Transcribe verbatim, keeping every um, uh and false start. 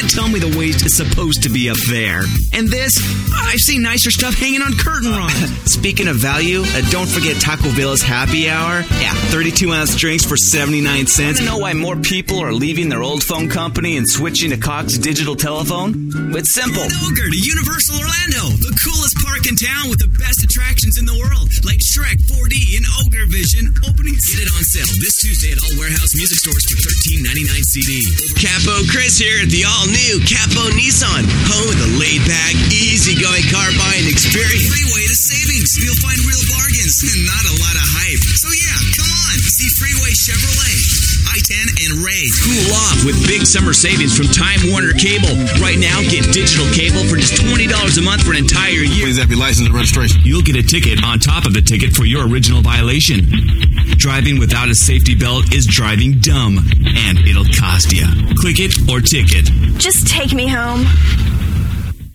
tell me the waist is supposed to be up there. And this, I've seen nicer stuff hanging on curtain rods. Speaking of value, uh, don't forget Taco Bell's happy hour. Yeah, thirty-two ounce drinks for seventy-nine cents. You know why more people are leaving their old phone company and switching to Cox Digital Telephone? It's simple. Ogre to Universal Orlando, the coolest park in town with the best attractions in the world, like Shrek four D and Ogre Vision opening. Get it on sale this Tuesday at all warehouse music stores for thirteen ninety-nine C D. Capo Chris here at the all-new Capo Nissan, home of the laid-back, easy-going car buying experience. Freeway to savings. You'll find real bargains and not a lot of hype. So yeah, come on. See Freeway Chevrolet, I ten, and Ray. Cool off with big summer savings from Time Warner Cable. Right now, get digital cable for just twenty dollars a month for an entire year. Please have your license and registration. You'll get a ticket on top of the ticket for your original violation. Driving without a safety belt is driving dumb, and it'll cost you. Click it or ticket. Just take me home.